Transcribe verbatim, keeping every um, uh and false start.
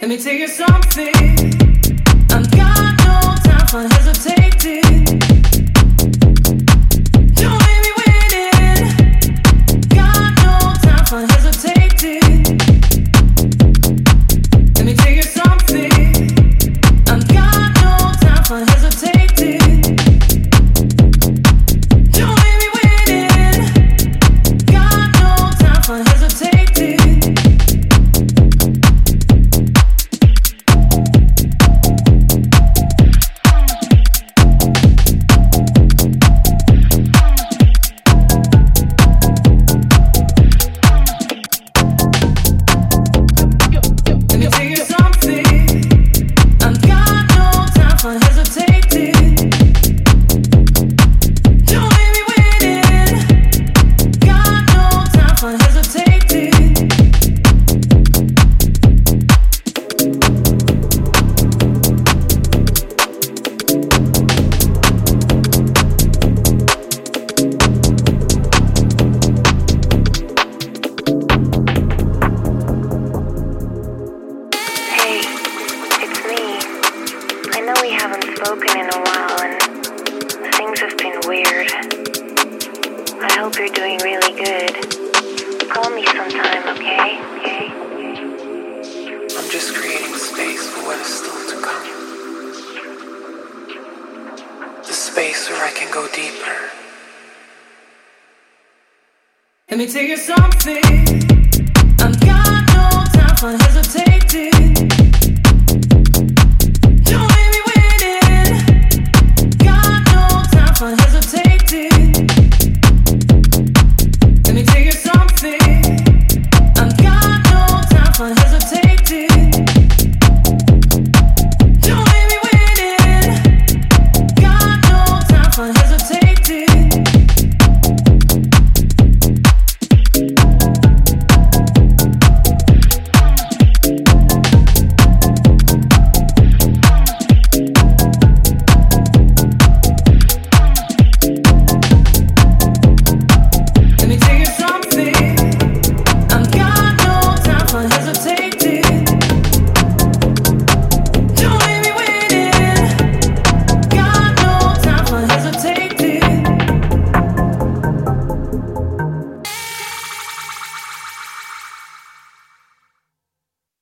Let me tell you something. I've got no time for hesitating. Don't leave me waiting. Got no time for hesitating. Let me tell you something. I've got no time for hesitating. Don't leave me waiting. Got no time for hesitating. Let me tell you something. I've got no time for hesitating.